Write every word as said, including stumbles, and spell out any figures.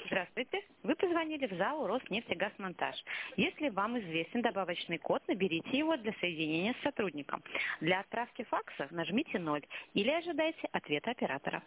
Здравствуйте. Вы позвонили в ЗАО «Роснефтегазмонтаж». Если вам известен добавочный код, наберите его для соединения с сотрудником. Для отправки факса нажмите ноль или ожидайте ответа оператора.